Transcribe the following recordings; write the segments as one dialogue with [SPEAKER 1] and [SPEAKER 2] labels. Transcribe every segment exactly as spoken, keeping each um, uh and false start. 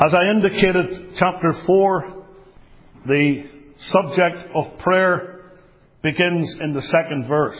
[SPEAKER 1] As I indicated, chapter four, the subject of prayer begins in the second verse.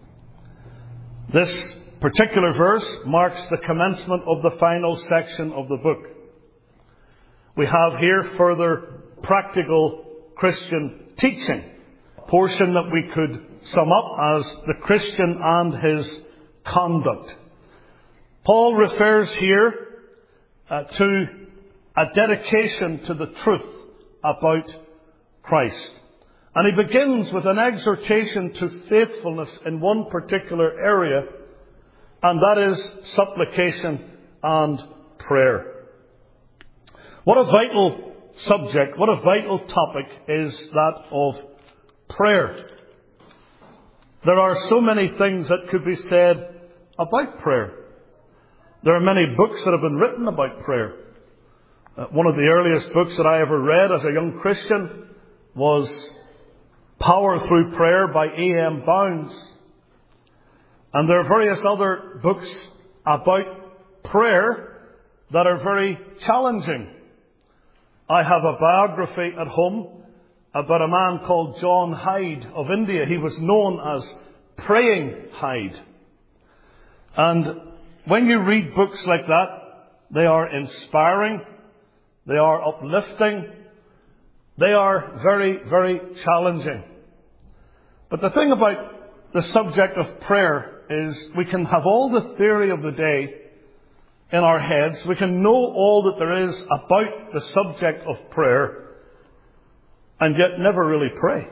[SPEAKER 1] This particular verse marks the commencement of the final section of the book. We have here further practical Christian teaching, a portion that we could sum up as the Christian and his conduct. Paul refers here uh, to a dedication to the truth about Christ. And he begins with an exhortation to faithfulness in one particular area, and that is supplication and prayer. What a vital subject, what a vital topic is that of prayer. There are so many things that could be said about prayer. There are many books that have been written about prayer. Uh, one of the earliest books that I ever read as a young Christian was Power Through Prayer by A M Bounds. And there are various other books about prayer that are very challenging. I have a biography at home about a man called John Hyde of India. He was known as Praying Hyde. And when you read books like that, they are inspiring. They are uplifting. They are very, very challenging. But the thing about the subject of prayer is we can have all the theory of the day in our heads. We can know all that there is about the subject of prayer and yet never really pray.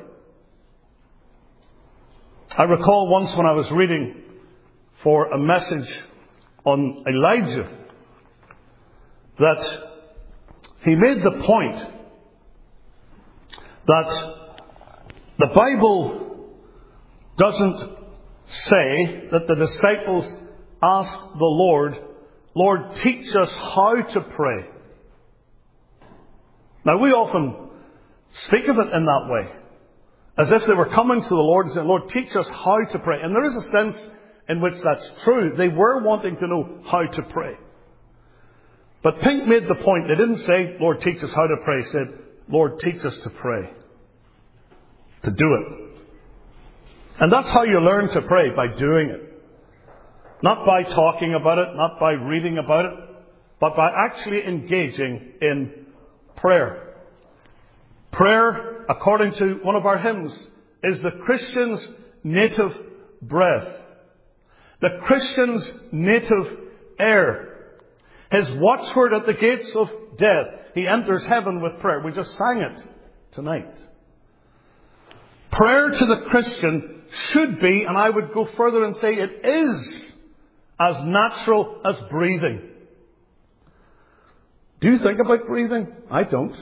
[SPEAKER 1] I recall once when I was reading for a message on Elijah that he made the point that the Bible doesn't say that the disciples asked the Lord, Lord, teach us how to pray. Now, we often speak of it in that way, as if they were coming to the Lord and saying, Lord, teach us how to pray. And there is a sense in which that's true. They were wanting to know how to pray. But Pink made the point. They didn't say, Lord, teach us how to pray. He said, Lord, teach us to pray. To do it. And that's how you learn to pray, by doing it. Not by talking about it, not by reading about it, but by actually engaging in prayer. Prayer, according to one of our hymns, is the Christian's native breath. The Christian's native air. His watchword at the gates of death. He enters heaven with prayer. We just sang it tonight. Prayer to the Christian should be, and I would go further and say it is, as natural as breathing. Do you think about breathing? I don't.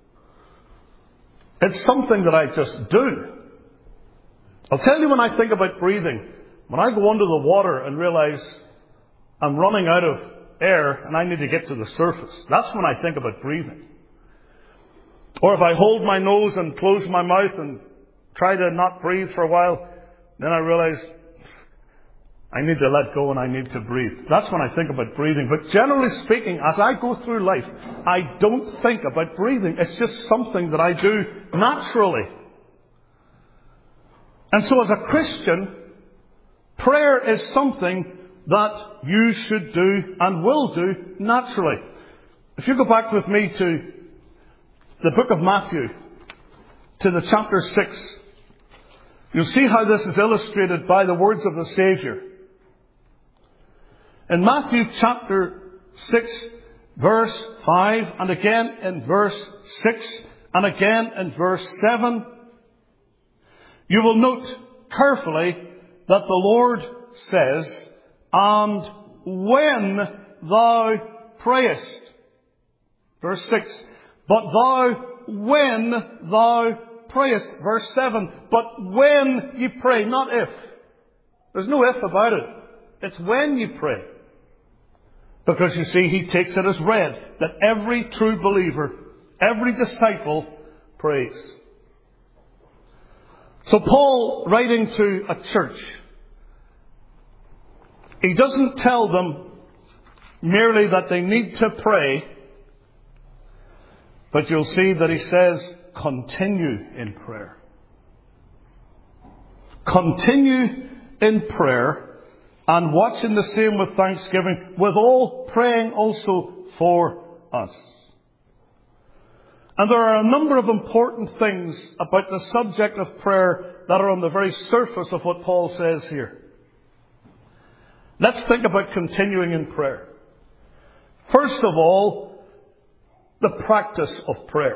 [SPEAKER 1] It's something that I just do. I'll tell you when I think about breathing. When I go under the water and realize I'm running out of air and I need to get to the surface, that's when I think about breathing. Or if I hold my nose and close my mouth and try to not breathe for a while, then I realize I need to let go and I need to breathe. That's when I think about breathing. But generally speaking, as I go through life, I don't think about breathing. It's just something that I do naturally. And so as a Christian, prayer is something that you should do and will do naturally. If you go back with me to the book of Matthew, to the chapter six, you'll see how this is illustrated by the words of the Saviour. In Matthew chapter six, verse five, and again in verse six, and again in verse seven, you will note carefully that the Lord says, and when thou prayest. Verse six, but thou when thou prayest. Verse seven, but when you pray, not if. There's no if about it. It's when you pray. Because you see, he takes it as read that every true believer, every disciple prays. So Paul, writing to a church, he doesn't tell them merely that they need to pray, But you'll see that he says, continue in prayer. Continue in prayer, and watching the same with thanksgiving, with all praying also for us. And there are a number of important things about the subject of prayer that are on the very surface of what Paul says here. Let's think about continuing in prayer. First of all, the practice of prayer.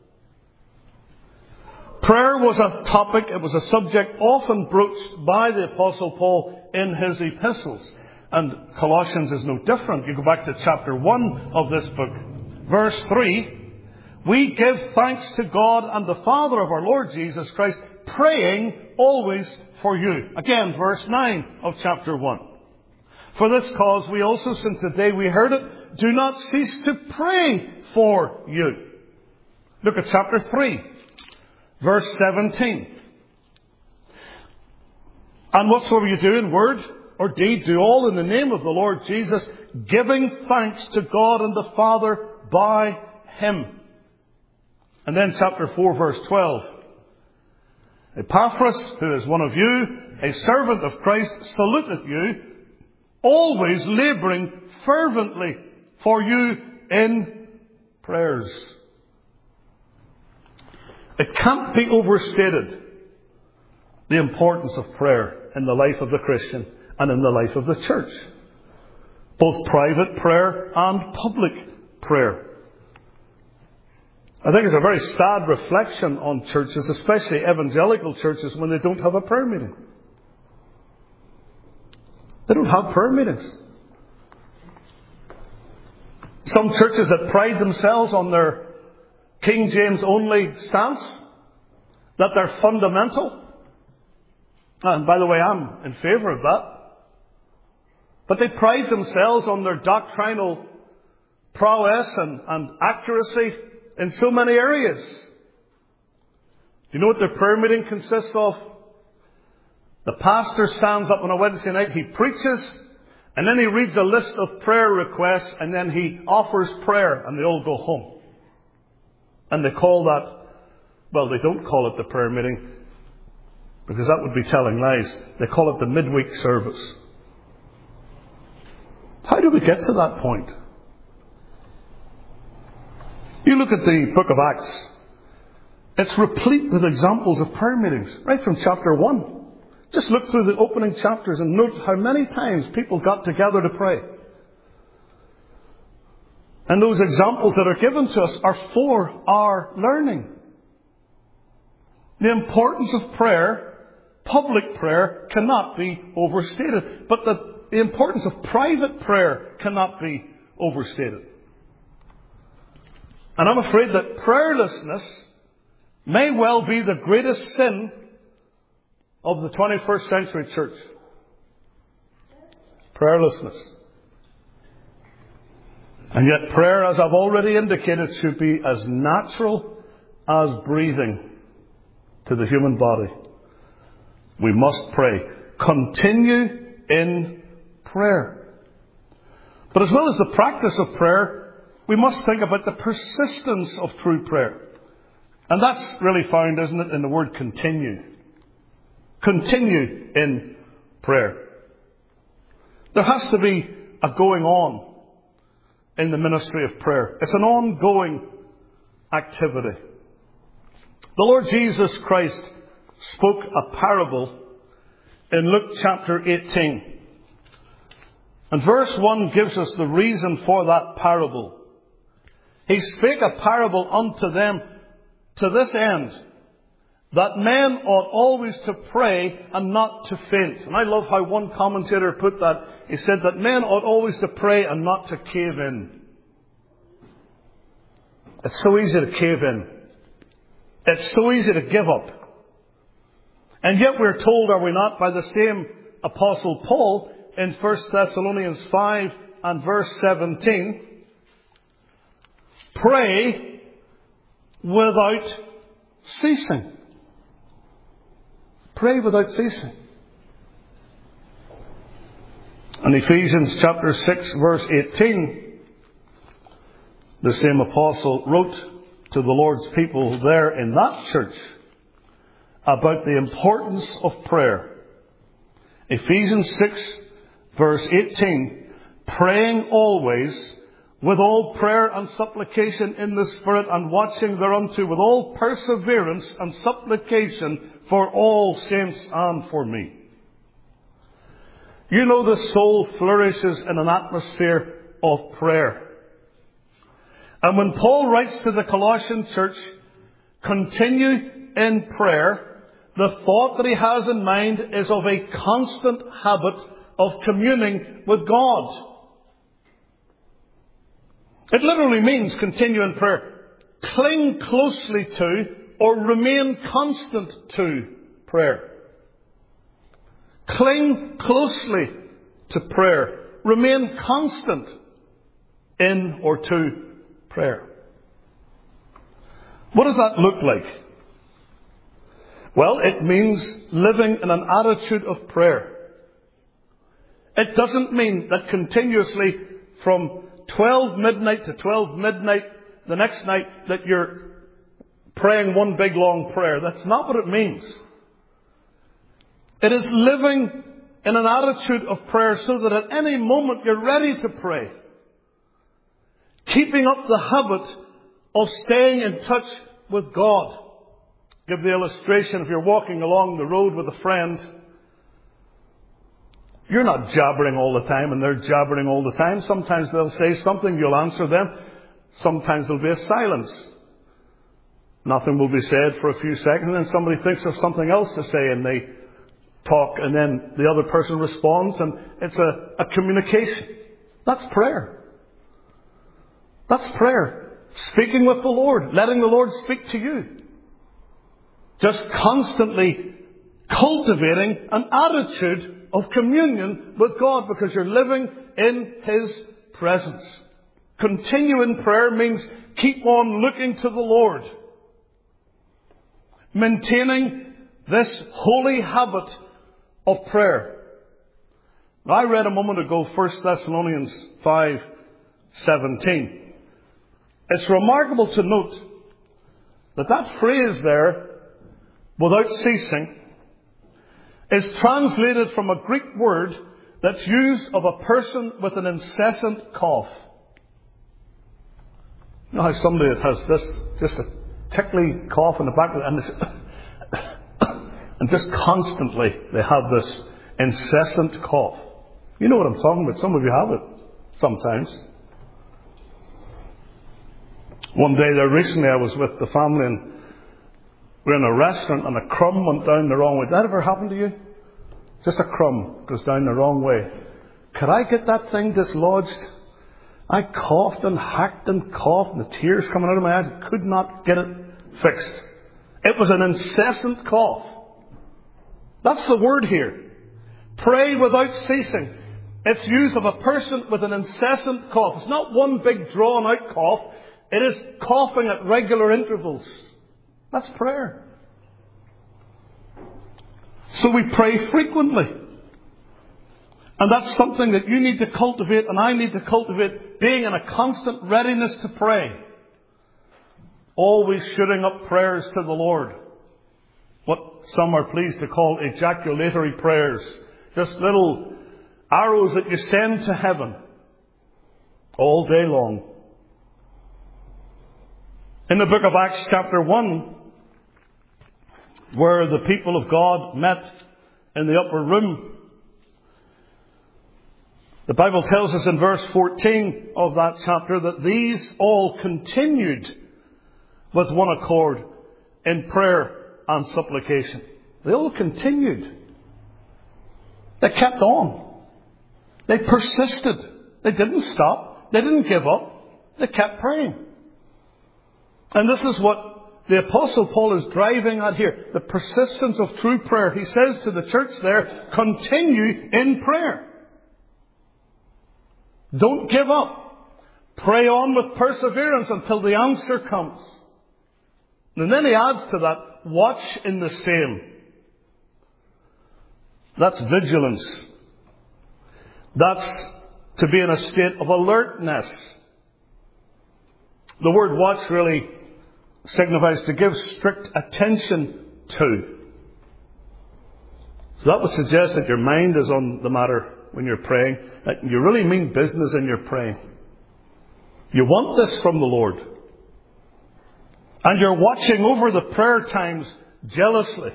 [SPEAKER 1] Prayer was a topic, it was a subject often broached by the Apostle Paul in his epistles. And Colossians is no different. You go back to chapter one of this book, verse three. We give thanks to God and the Father of our Lord Jesus Christ, praying always for you. Again, verse nine of chapter one. For this cause we also, since the day we heard it, do not cease to pray for you. Look at chapter three, verse seventeen. And whatsoever you do in word or deed, do all in the name of the Lord Jesus, giving thanks to God and the Father by Him. And then chapter four, verse twelve. Epaphras, who is one of you, a servant of Christ, saluteth you, always labouring fervently for you in prayers. It can't be overstated, the importance of prayer in the life of the Christian and in the life of the church. Both private prayer and public prayer. I think it's a very sad reflection on churches, especially evangelical churches, when they don't have a prayer meeting. They don't have prayer meetings. Some churches that pride themselves on their King James only stance, that they're fundamental. And by the way, I'm in favour of that. But they pride themselves on their doctrinal prowess and, and accuracy in so many areas. Do you know what their prayer meeting consists of? The pastor stands up on a Wednesday night, he preaches, and then he reads a list of prayer requests, and then he offers prayer, and they all go home. And they call that, well, they don't call it the prayer meeting, because that would be telling lies. They call it the midweek service. How do we get to that point? You look at the book of Acts. It's replete with examples of prayer meetings, right from chapter one. Just look through the opening chapters and note how many times people got together to pray. And those examples that are given to us are for our learning. The importance of prayer, public prayer, cannot be overstated. But the, the importance of private prayer cannot be overstated. And I'm afraid that prayerlessness may well be the greatest sin of the twenty-first century church. Prayerlessness. And yet prayer, as I've already indicated, should be as natural as breathing to the human body. We must pray. Continue in prayer. But as well as the practice of prayer, we must think about the persistence of true prayer. And that's really found, isn't it, in the word continue. Continue in prayer. There has to be a going on in the ministry of prayer. It's an ongoing activity. The Lord Jesus Christ spoke a parable in Luke chapter eighteen. And verse one gives us the reason for that parable. He spake a parable unto them to this end, that men ought always to pray and not to faint. And I love how one commentator put that. He said that men ought always to pray and not to cave in. It's so easy to cave in. It's so easy to give up. And yet we're told, are we not, by the same Apostle Paul in First Thessalonians five and verse seventeen, pray without ceasing. Pray without ceasing. In Ephesians chapter six verse eighteen, the same apostle wrote, to the Lord's people there in that church about the importance of prayer. Ephesians six, verse eighteen, praying always with all prayer and supplication in the Spirit, and watching thereunto with all perseverance and supplication for all saints and for me. You know, the soul flourishes in an atmosphere of prayer. And when Paul writes to the Colossian church, continue in prayer, the thought that he has in mind is of a constant habit of communing with God. It literally means continue in prayer. Cling closely to or remain constant to prayer. Cling closely to prayer. Remain constant in or to prayer. What does that look like? Well, it means living in an attitude of prayer. It doesn't mean that continuously from twelve midnight to twelve midnight the next night that you're praying one big long prayer. That's not what it means. It is living in an attitude of prayer so that at any moment you're ready to pray. Keeping up the habit of staying in touch with God. Give the illustration, if you're walking along the road with a friend, you're not jabbering all the time and they're jabbering all the time. Sometimes they'll say something, you'll answer them. Sometimes there'll be a silence. Nothing will be said for a few seconds, and then somebody thinks of something else to say and they talk, and then the other person responds, and it's a, a communication. That's prayer. That's prayer. Speaking with the Lord, letting the Lord speak to you. Just constantly cultivating an attitude of communion with God because you're living in His presence. Continue in prayer means keep on looking to the Lord. Maintaining this holy habit of prayer. Now, I read a moment ago First Thessalonians five seventeen. It's remarkable to note that that phrase there, without ceasing, is translated from a Greek word that's used of a person with an incessant cough. You know how somebody that has this, just a tickly cough in the back of the, and, this, and just constantly they have this incessant cough. You know what I'm talking about. Some of you have it sometimes. One day there recently I was with the family and we're in a restaurant and a crumb went down the wrong way. Did that ever happen to you? Just a crumb goes down the wrong way. Could I get that thing dislodged? I coughed and hacked and coughed and the tears coming out of my eyes. I could not get it fixed. It was an incessant cough. That's the word here. Pray without ceasing. It's used of a person with an incessant cough. It's not one big drawn out cough. It is coughing at regular intervals. That's prayer. So we pray frequently. And that's something that you need to cultivate and I need to cultivate, being in a constant readiness to pray. Always shooting up prayers to the Lord. What some are pleased to call ejaculatory prayers. Just little arrows that you send to heaven all day long. In the book of Acts chapter one, where the people of God met in the upper room, the Bible tells us in verse fourteen of that chapter that these all continued with one accord in prayer and supplication. They all continued. They kept on. They persisted. They didn't stop. They didn't give up. They kept praying. And this is what the Apostle Paul is driving at here. The persistence of true prayer. He says to the church there, continue in prayer. Don't give up. Pray on with perseverance until the answer comes. And then he adds to that, watch in the same. That's vigilance. That's to be in a state of alertness. The word watch really signifies to give strict attention to. So that would suggest that your mind is on the matter when you're praying, that you really mean business in your praying. You want this from the Lord. And you're watching over the prayer times jealously.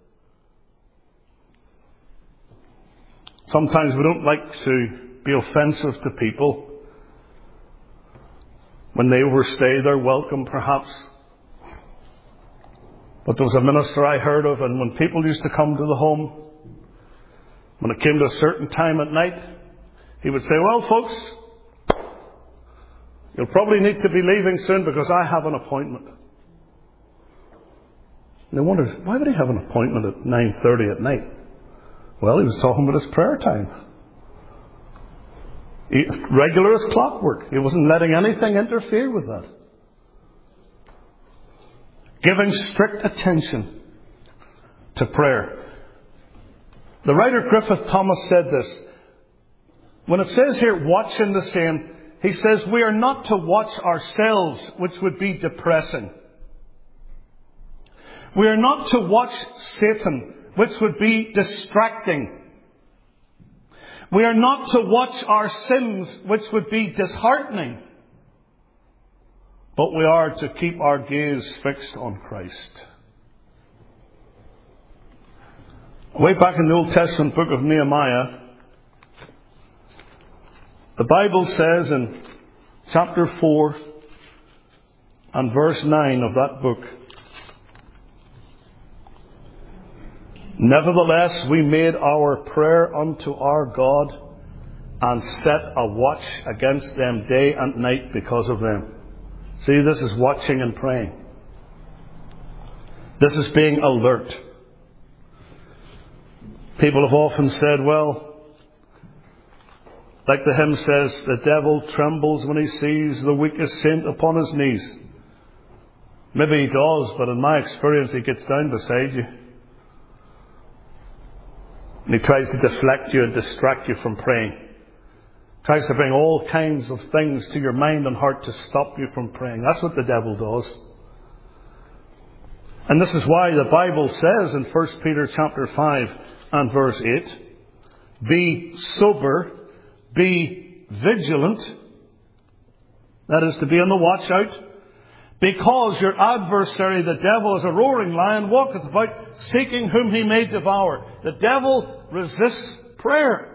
[SPEAKER 1] Sometimes we don't like to be offensive to people when they overstay their welcome, perhaps. But there was a minister I heard of, and when people used to come to the home, when it came to a certain time at night, he would say, well, folks, you'll probably need to be leaving soon because I have an appointment. And they wondered, why would he have an appointment at nine thirty at night? Well, he was talking about his prayer time. He, regular as clockwork. He wasn't letting anything interfere with that. Giving strict attention to prayer. The writer Griffith Thomas said this. When it says here, watch in the same, he says, we are not to watch ourselves, which would be depressing. We are not to watch Satan, which would be distracting. We are not to watch our sins, which would be disheartening. But we are to keep our gaze fixed on Christ. Way back in the Old Testament book of Nehemiah, the Bible says in chapter four and verse nine of that book, nevertheless, we made our prayer unto our God and set a watch against them day and night because of them. See, this is watching and praying. This is being alert. People have often said, well, like the hymn says, the devil trembles when he sees the weakest saint upon his knees. Maybe he does, but in my experience, he gets down beside you. And he tries to deflect you and distract you from praying. Tries to bring all kinds of things to your mind and heart to stop you from praying. That's what the devil does. And this is why the Bible says in First Peter chapter five and verse eight, be sober, be vigilant. That is to be on the watch out. Because your adversary, the devil, is a roaring lion, walketh about, seeking whom he may devour. The devil resists prayer.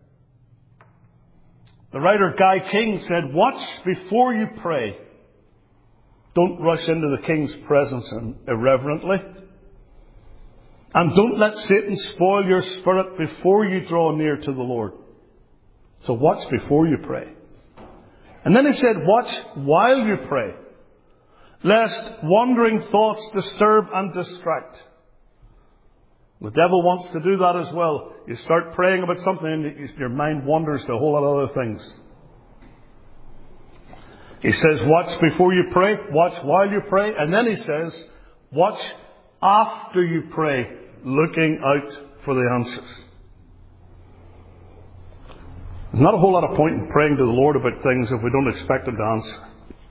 [SPEAKER 1] The writer Guy King said, watch before you pray. Don't rush into the king's presence irreverently. And don't let Satan spoil your spirit before you draw near to the Lord. So watch before you pray. And then he said, watch while you pray, lest wandering thoughts disturb and distract. The devil wants to do that as well. You start praying about something and your mind wanders to a whole lot of other things. He says, watch before you pray, watch while you pray, and then he says, watch after you pray, looking out for the answers. There's not a whole lot of point in praying to the Lord about things if we don't expect Him to answer.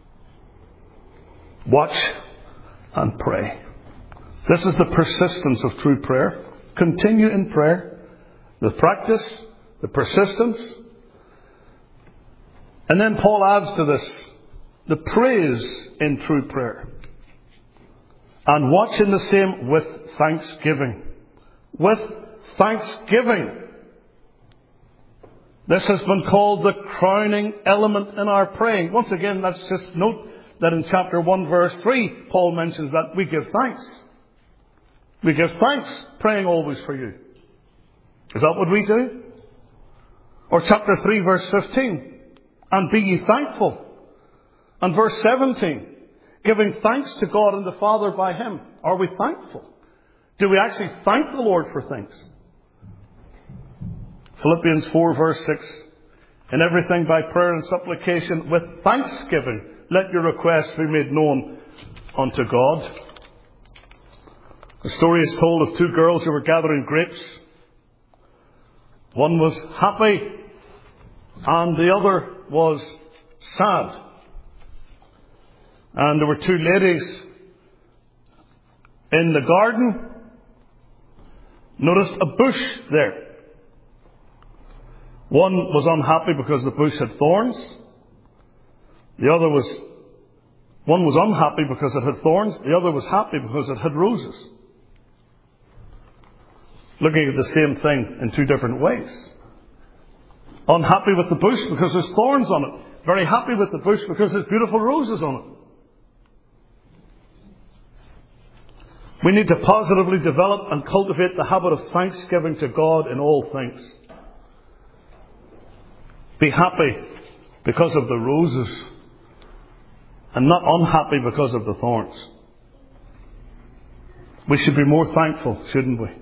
[SPEAKER 1] Watch and pray. This is the persistence of true prayer. Continue in prayer. The practice, the persistence. And then Paul adds to this, the praise in true prayer. And watch in the same with thanksgiving. With thanksgiving. This has been called the crowning element in our praying. Once again, let's just note that in chapter one, verse three, Paul mentions that we give thanks. We give thanks, praying always for you. Is that what we do? Or chapter three, verse fifteen, and be ye thankful. And verse seventeen, giving thanks to God and the Father by Him. Are we thankful? Do we actually thank the Lord for things? Philippians four, verse six, in everything by prayer and supplication with thanksgiving, let your requests be made known unto God. The story is told of two girls who were gathering grapes. One was happy and the other was sad. And there were two ladies in the garden noticed a bush there. One was unhappy because the bush had thorns. The other was, one was unhappy because it had thorns. The other was happy because it had roses. Looking at the same thing in two different ways. Unhappy with the bush because there's thorns on it. Very happy with the bush because there's beautiful roses on it. We need to positively develop and cultivate the habit of thanksgiving to God in all things. Be happy because of the roses and not unhappy because of the thorns. We should be more thankful, shouldn't we?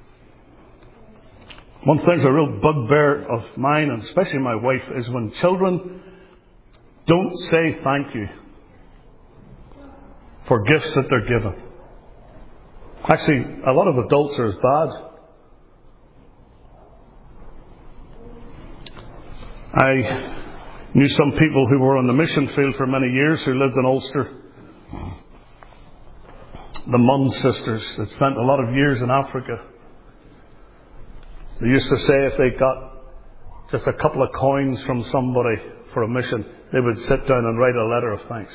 [SPEAKER 1] One thing's a real bugbear of mine, and especially my wife, is when children don't say thank you for gifts that they're given. Actually, a lot of adults are as bad. I knew some people who were on the mission field for many years who lived in Ulster. The Munn sisters that spent a lot of years in Africa. They used to say if they got just a couple of coins from somebody for a mission, they would sit down and write a letter of thanks.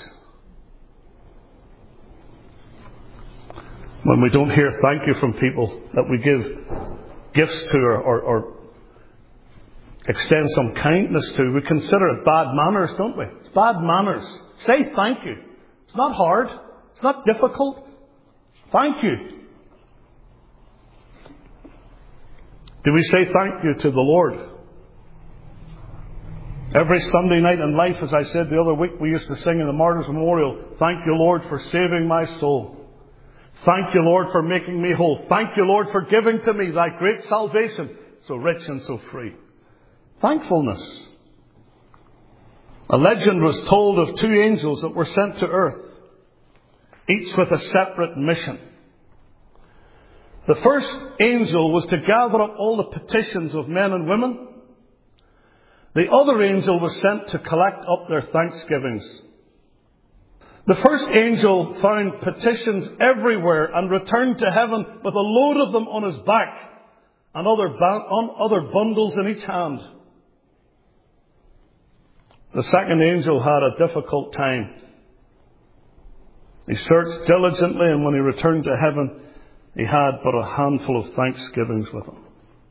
[SPEAKER 1] When we don't hear thank you from people that we give gifts to or, or, or extend some kindness to, we consider it bad manners, don't we? It's bad manners. Say thank you. It's not hard. It's not difficult. Thank you. Do we say thank you to the Lord? Every Sunday night in life, as I said the other week, we used to sing in the Martyrs Memorial, thank you, Lord, for saving my soul. Thank you, Lord, for making me whole. Thank you, Lord, for giving to me thy great salvation, so rich and so free. Thankfulness. A legend was told of two angels that were sent to earth, each with a separate mission. The first angel was to gather up all the petitions of men and women. The other angel was sent to collect up their thanksgivings. The first angel found petitions everywhere and returned to heaven with a load of them on his back and other, ba- on other bundles in each hand. The second angel had a difficult time. He searched diligently, and when he returned to heaven, he had but a handful of thanksgivings with him.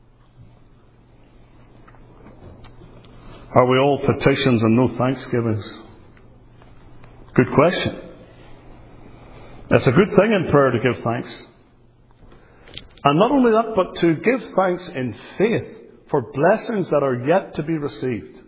[SPEAKER 1] Are we all petitions and no thanksgivings? Good question. It's a good thing in prayer to give thanks. And not only that, but to give thanks in faith for blessings that are yet to be received.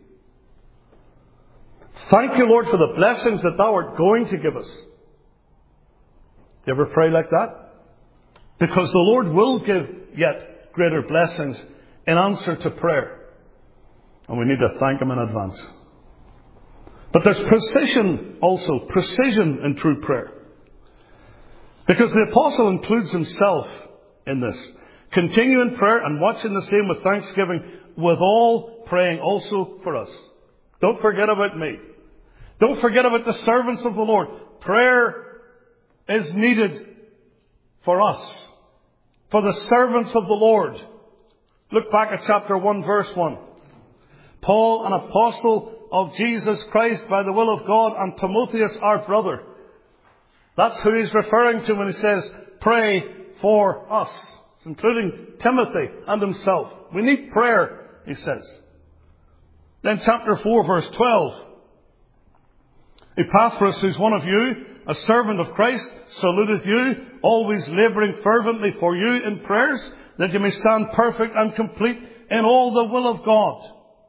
[SPEAKER 1] Thank you, Lord, for the blessings that thou art going to give us. Do you ever pray like that? Because the Lord will give yet greater blessings in answer to prayer. And we need to thank Him in advance. But there's precision also, precision in true prayer. Because the apostle includes himself in this. Continue in prayer and watching the same with thanksgiving, with all praying also for us. Don't forget about me. Don't forget about the servants of the Lord. Prayer is needed for us. For the servants of the Lord. Look back at chapter one, verse one. Paul, an apostle of Jesus Christ by the will of God, and Timotheus, our brother. That's who he's referring to when he says, pray for us, including Timothy and himself. We need prayer, he says. Then chapter four, verse twelve. Epaphras, who's one of you, a servant of Christ, saluteth you, always labouring fervently for you in prayers, that you may stand perfect and complete in all the will of God.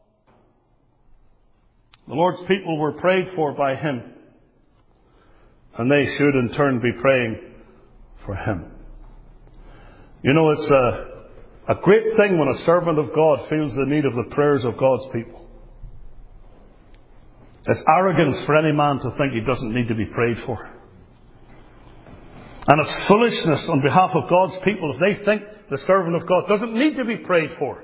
[SPEAKER 1] The Lord's people were prayed for by Him, and they should in turn be praying for Him. You know, it's a, a great thing when a servant of God feels the need of the prayers of God's people. It's arrogance for any man to think he doesn't need to be prayed for. And it's foolishness on behalf of God's people if they think the servant of God doesn't need to be prayed for.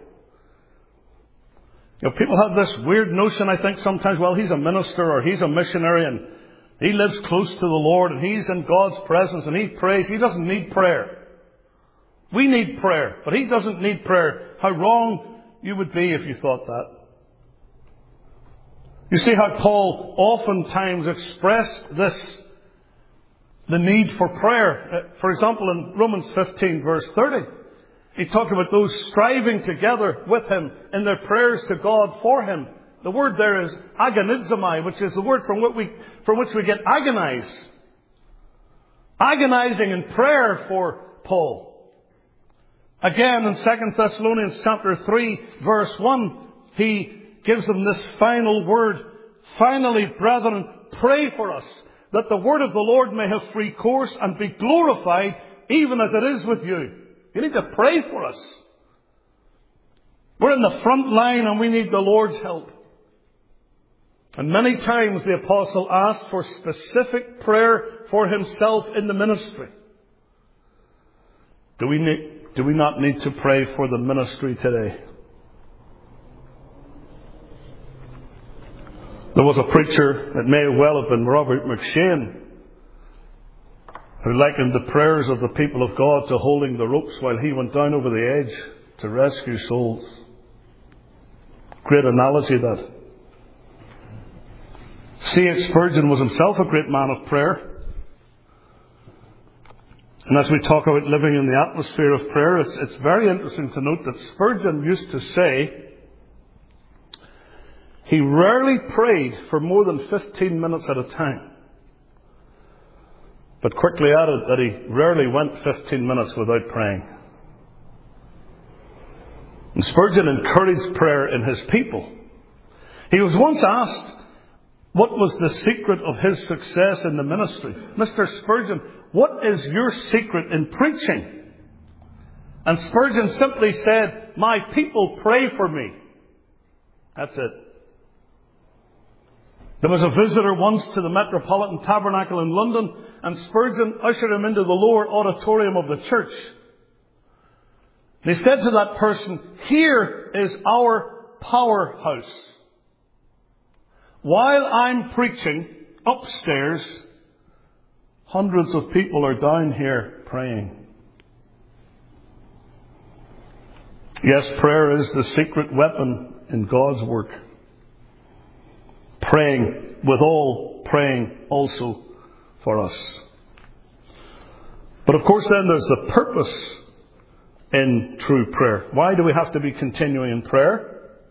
[SPEAKER 1] You know, people have this weird notion, I think, sometimes, well, he's a minister or he's a missionary, and He lives close to the Lord and he's in God's presence and he prays. He doesn't need prayer. We need prayer, but he doesn't need prayer. How wrong you would be if you thought that. You see how Paul oftentimes expressed this, the need for prayer. For example, in Romans fifteen verse thirty, he talked about those striving together with him in their prayers to God for him. The word there is agonizomai, which is the word from which we, from which we get agonize. Agonizing in prayer for Paul. Again, in Second Thessalonians chapter three, verse one, he gives them this final word. Finally, brethren, pray for us, that the word of the Lord may have free course and be glorified, even as it is with you. You need to pray for us. We're in the front line and we need the Lord's help. And many times the apostle asked for specific prayer for himself in the ministry. Do we need, do we not need to pray for the ministry today? There was a preacher, it may well have been Robert McShane, who likened the prayers of the people of God to holding the ropes while he went down over the edge to rescue souls. Great analogy that. C H Spurgeon was himself a great man of prayer. And as we talk about living in the atmosphere of prayer, it's, it's very interesting to note that Spurgeon used to say he rarely prayed for more than fifteen minutes at a time. But quickly added that he rarely went fifteen minutes without praying. And Spurgeon encouraged prayer in his people. He was once asked what was the secret of his success in the ministry. Mister Spurgeon, what is your secret in preaching? And Spurgeon simply said, my people pray for me. That's it. There was a visitor once to the Metropolitan Tabernacle in London, and Spurgeon ushered him into the lower auditorium of the church. And he said to that person, here is our powerhouse. While I'm preaching upstairs, hundreds of people are down here praying. Yes, prayer is the secret weapon in God's work. Praying, with all praying also for us. But of course then there's the purpose in true prayer. Why do we have to be continuing in prayer?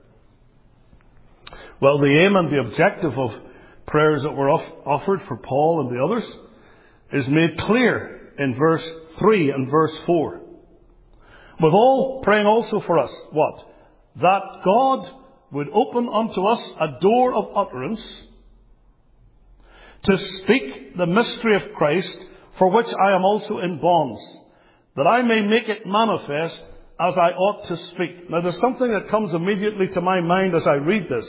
[SPEAKER 1] Well, the aim and the objective of prayers that were off- offered for Paul and the others is made clear in verse three and verse four. With all praying also for us, what? That God would open unto us a door of utterance to speak the mystery of Christ, for which I am also in bonds, that I may make it manifest as I ought to speak. Now there's something that comes immediately to my mind as I read this.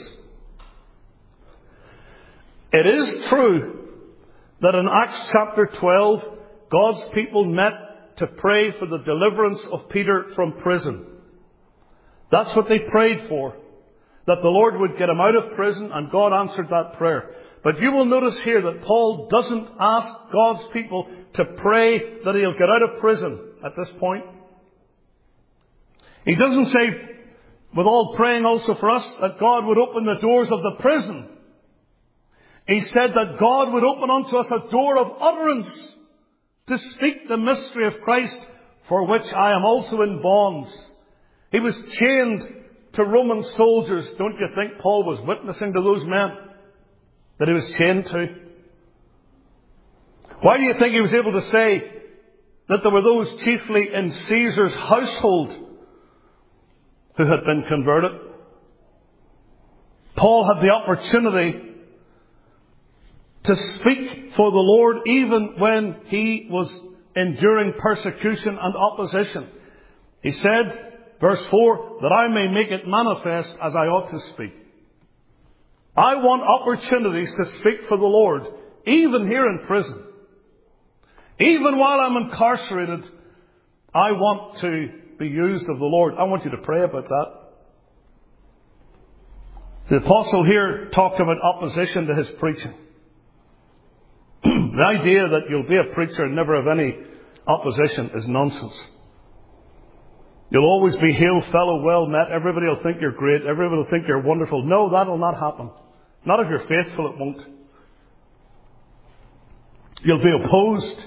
[SPEAKER 1] It is true that in Acts chapter twelve, God's people met to pray for the deliverance of Peter from prison. That's what they prayed for. That the Lord would get him out of prison, and God answered that prayer. But you will notice here that Paul doesn't ask God's people to pray that he'll get out of prison at this point. He doesn't say, with all praying also for us, that God would open the doors of the prison. He said that God would open unto us a door of utterance to speak the mystery of Christ, for which I am also in bonds. He was chained to Roman soldiers. Don't you think Paul was witnessing to those men that he was chained to? Why do you think he was able to say that there were those chiefly in Caesar's household who had been converted? Paul had the opportunity to speak for the Lord even when he was enduring persecution and opposition. He said, verse four, that I may make it manifest as I ought to speak. I want opportunities to speak for the Lord, even here in prison. Even while I'm incarcerated, I want to be used of the Lord. I want you to pray about that. The apostle here talked about opposition to his preaching. The idea that you'll be a preacher and never have any opposition is nonsense. You'll always be hail fellow, well met. Everybody will think you're great. Everybody will think you're wonderful. No, that'll not happen. Not if you're faithful, it won't. You'll be opposed.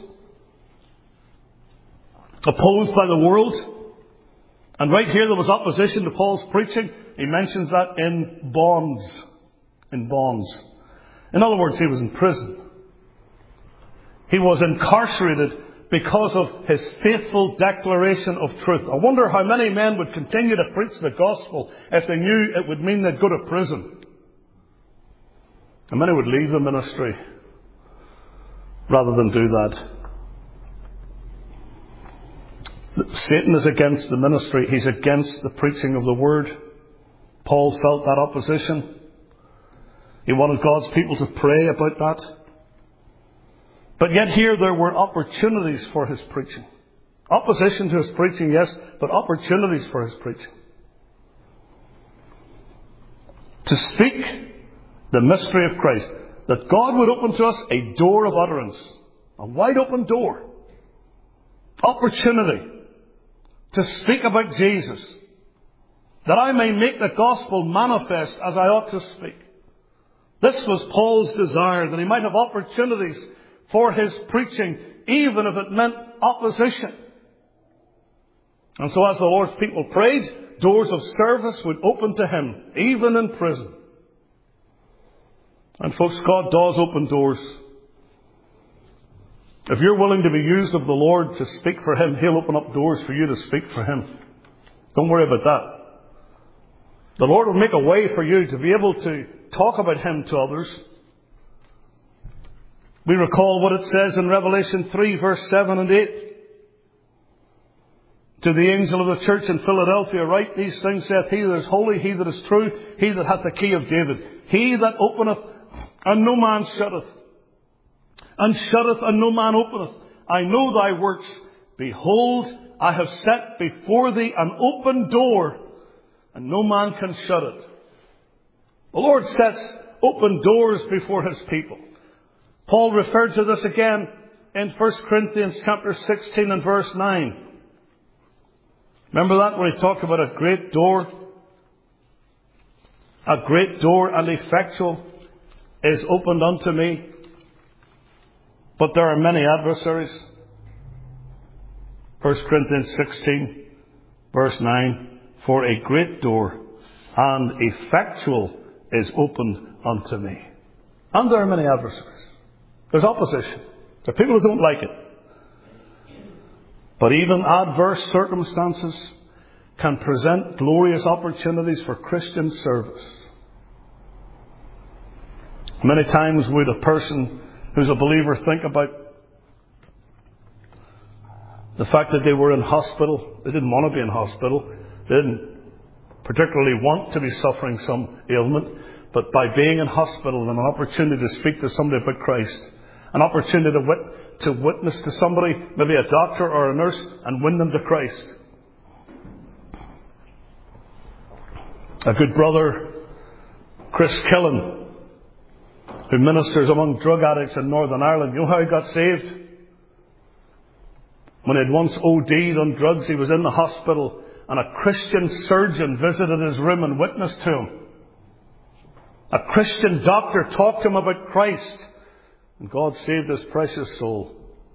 [SPEAKER 1] Opposed by the world. And right here there was opposition to Paul's preaching. He mentions that in bonds. In bonds. In other words, he was in prison. He was incarcerated because of his faithful declaration of truth. I wonder how many men would continue to preach the gospel if they knew it would mean they'd go to prison. And many would leave the ministry rather than do that. Satan is against the ministry. He's against the preaching of the word. Paul felt that opposition. He wanted God's people to pray about that. But yet here there were opportunities for his preaching. Opposition to his preaching, yes, but opportunities for his preaching. To speak the mystery of Christ. That God would open to us a door of utterance. A wide open door. Opportunity to speak about Jesus. That I may make the gospel manifest as I ought to speak. This was Paul's desire, that he might have opportunities for his preaching, even if it meant opposition. And so as the Lord's people prayed, doors of service would open to him, even in prison. And folks, God does open doors. If you're willing to be used of the Lord to speak for him, he'll open up doors for you to speak for him. Don't worry about that. The Lord will make a way for you to be able to talk about him to others. We recall what it says in Revelation three, verse seven and eight. To the angel of the church in Philadelphia write, these things saith he that is holy, he that is true, he that hath the key of David. He that openeth, and no man shutteth. And shutteth, and no man openeth. I know thy works. Behold, I have set before thee an open door, and no man can shut it. The Lord sets open doors before his people. Paul referred to this again in First Corinthians chapter sixteen and verse nine. Remember that when he talked about a great door? A great door and effectual is opened unto me, but there are many adversaries. First Corinthians sixteen, verse nine. For a great door and effectual is opened unto me. And there are many adversaries. There's opposition. There are people who don't like it. But even adverse circumstances can present glorious opportunities for Christian service. Many times would a person who's a believer think about the fact that they were in hospital. They didn't want to be in hospital. They didn't particularly want to be suffering some ailment. But by being in hospital and an opportunity to speak to somebody about Christ, an opportunity to, wit- to witness to somebody, maybe a doctor or a nurse, and win them to Christ. A good brother, Chris Killen, who ministers among drug addicts in Northern Ireland. You know how he got saved? When he had once O D'd on drugs, he was in the hospital, and a Christian surgeon visited his room and witnessed to him. A Christian doctor talked to him about Christ, and God saved his precious soul.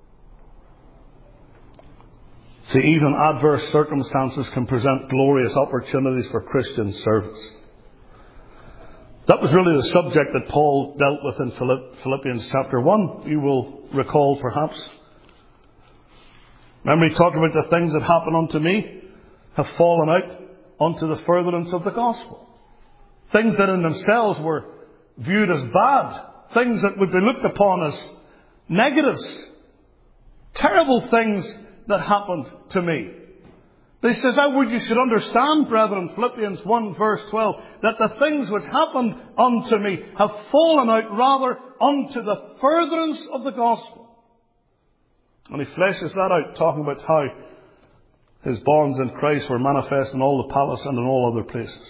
[SPEAKER 1] See, even adverse circumstances can present glorious opportunities for Christian service. That was really the subject that Paul dealt with in Philippians chapter one. You will recall perhaps. Remember he talked about the things that happen unto me have fallen out unto the furtherance of the gospel. Things that in themselves were viewed as bad. Things that would be looked upon as negatives. Terrible things that happened to me. But he says, I would you should understand, brethren, Philippians one verse twelve, that the things which happened unto me have fallen out rather unto the furtherance of the gospel. And he fleshes that out, talking about how his bonds in Christ were manifest in all the palace and in all other places.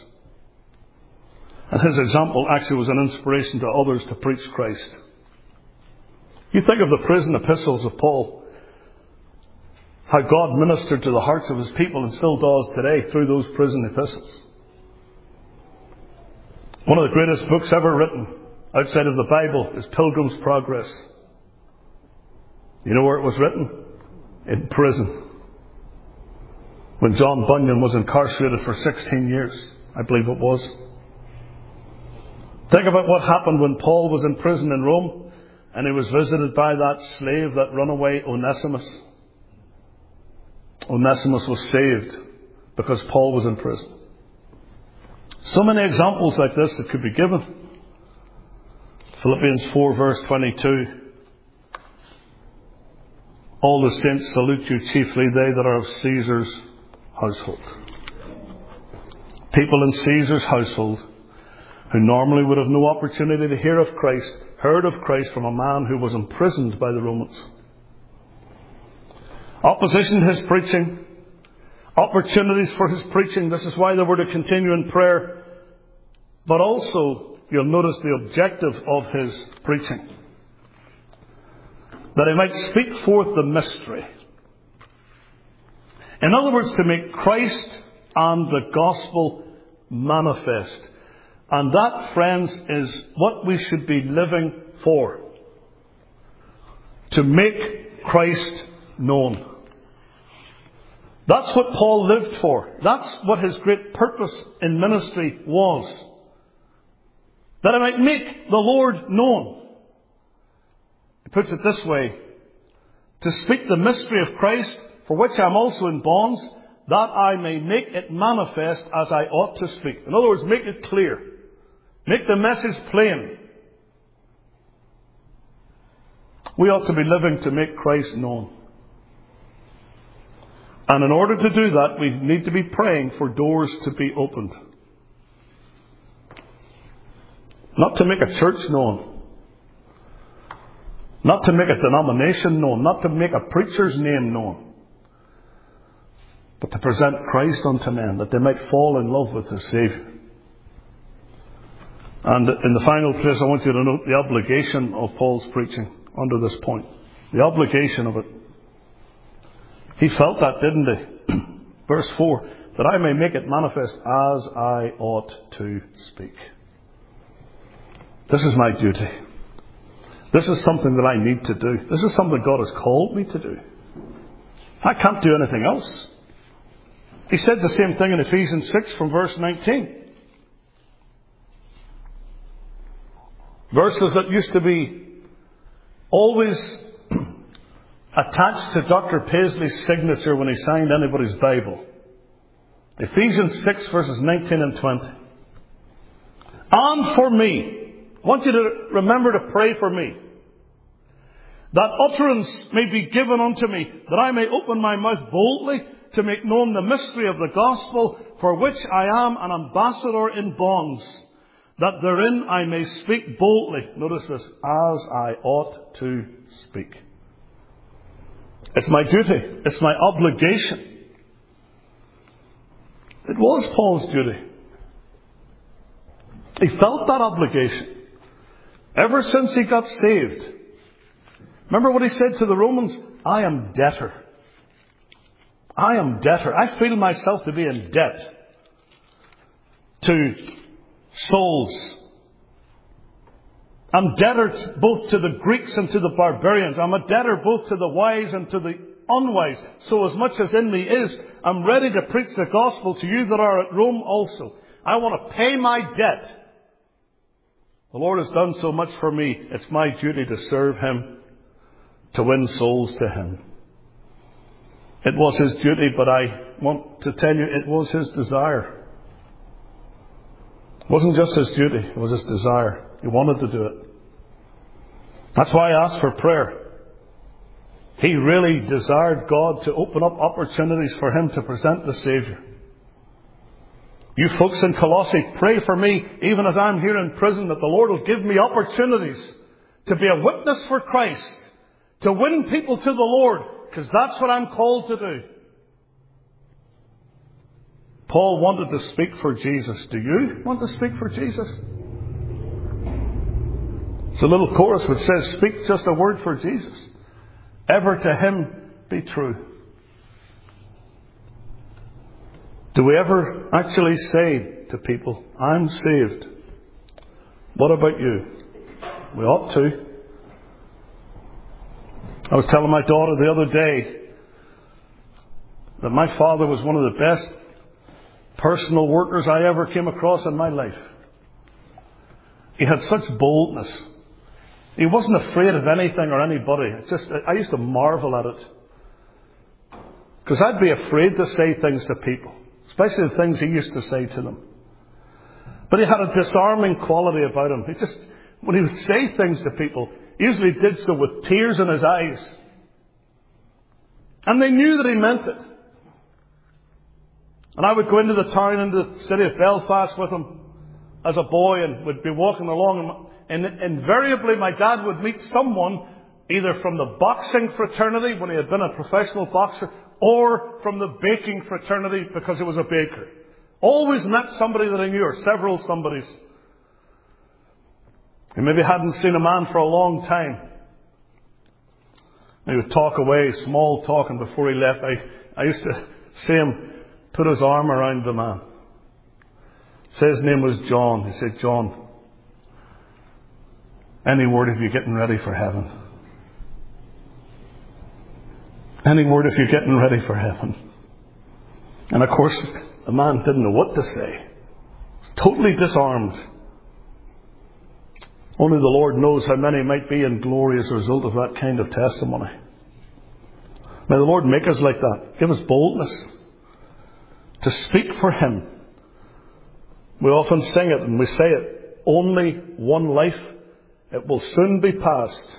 [SPEAKER 1] And his example actually was an inspiration to others to preach Christ. You think of the prison epistles of Paul, how God ministered to the hearts of his people and still does today through those prison epistles. One of the greatest books ever written outside of the Bible is Pilgrim's Progress. You know where it was written? In prison. When John Bunyan was incarcerated for sixteen years, I believe it was. Think about what happened when Paul was in prison in Rome and he was visited by that slave, that runaway Onesimus. Onesimus was saved because Paul was in prison. So many examples like this that could be given. Philippians four verse twenty-two. All the saints salute you, chiefly they that are of Caesar's household. People in Caesar's household who normally would have no opportunity to hear of Christ, heard of Christ from a man who was imprisoned by the Romans. Opposition to his preaching, opportunities for his preaching. This is why they were to continue in prayer. But also, you'll notice the objective of his preaching. That he might speak forth the mystery. In other words, to make Christ and the gospel manifest. And that, friends, is what we should be living for. To make Christ known. That's what Paul lived for. That's what his great purpose in ministry was. That I might make the Lord known. He puts it this way. To speak the mystery of Christ, for which I am also in bonds, that I may make it manifest as I ought to speak. In other words, make it clear. Make the message plain. We ought to be living to make Christ known. And in order to do that, we need to be praying for doors to be opened. Not to make a church known. Not to make a denomination known. Not to make a preacher's name known. But to present Christ unto men, that they might fall in love with the Saviour. And in the final place, I want you to note the obligation of Paul's preaching under this point. The obligation of it. He felt that, didn't he? Verse four, that I may make it manifest as I ought to speak. This is my duty. This is something that I need to do. This is something God has called me to do. I can't do anything else. He said the same thing in Ephesians six from verse nineteen. Verses that used to be always attached to Doctor Paisley's signature when he signed anybody's Bible. Ephesians six verses nineteen and twenty. And for me, I want you to remember to pray for me, that utterance may be given unto me, that I may open my mouth boldly to make known the mystery of the gospel, for which I am an ambassador in bonds, that therein I may speak boldly. Notice this, as I ought to speak. It's my duty. It's my obligation. It was Paul's duty. He felt that obligation ever since he got saved. Remember what he said to the Romans? I am debtor. I am debtor. I feel myself to be in debt to souls. I'm debtor both to the Greeks and to the barbarians. I'm a debtor both to the wise and to the unwise. So as much as in me is, I'm ready to preach the gospel to you that are at Rome also. I want to pay my debt. The Lord has done so much for me. It's my duty to serve Him, to win souls to Him. It was His duty, but I want to tell you it was His desire. It wasn't just His duty, it was His desire. He wanted to do it. That's why I asked for prayer. He really desired God to open up opportunities for Him to present the Saviour. You folks in Colossae, pray for me, even as I'm here in prison, that the Lord will give me opportunities to be a witness for Christ, to win people to the Lord, because that's what I'm called to do. Paul wanted to speak for Jesus. Do you want to speak for Jesus? It's a little chorus that says, speak just a word for Jesus. Ever to him be true. Do we ever actually say to people, I'm saved? What about you? We ought to. I was telling my daughter the other day that my father was one of the best personal workers I ever came across in my life. He had such boldness. He wasn't afraid of anything or anybody. It's just, I used to marvel at it. Because I'd be afraid to say things to people, especially the things he used to say to them. But he had a disarming quality about him. He just, when he would say things to people, he usually did so with tears in his eyes. And they knew that he meant it. And I would go into the town, into the city of Belfast with him as a boy, and would be walking along, and invariably my dad would meet someone either from the boxing fraternity when he had been a professional boxer, or from the baking fraternity because he was a baker. Always met somebody that I knew, or several somebodies. He maybe hadn't seen a man for a long time. He would talk away, small talk, and before he left, I, I used to see him put his arm around the man. Say his name was John. He said, John, any word if you're getting ready for heaven? Any word if you're getting ready for heaven? And of course, the man didn't know what to say. Totally disarmed. Only the Lord knows how many might be in glory as a result of that kind of testimony. May the Lord make us like that. Give us boldness to speak for him. We often sing it and we say it. Only one life. It will soon be past.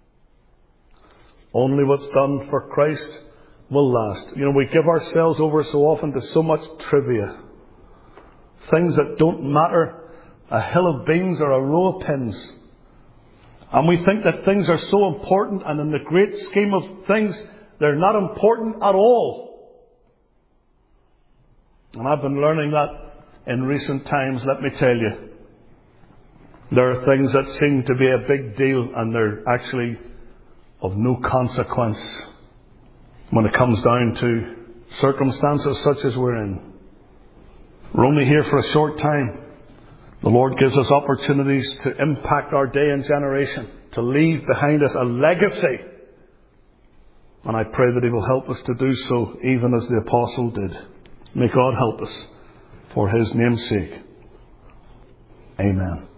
[SPEAKER 1] Only what's done for Christ will last. You know, we give ourselves over so often to so much trivia. Things that don't matter. A hill of beans or a row of pins. And we think that things are so important, and in the great scheme of things, they're not important at all. And I've been learning that in recent times, let me tell you. There are things that seem to be a big deal, and they're actually of no consequence when it comes down to circumstances such as we're in. We're only here for a short time. The Lord gives us opportunities to impact our day and generation, to leave behind us a legacy. And I pray that he will help us to do so, even as the apostle did. May God help us for his name's sake. Amen.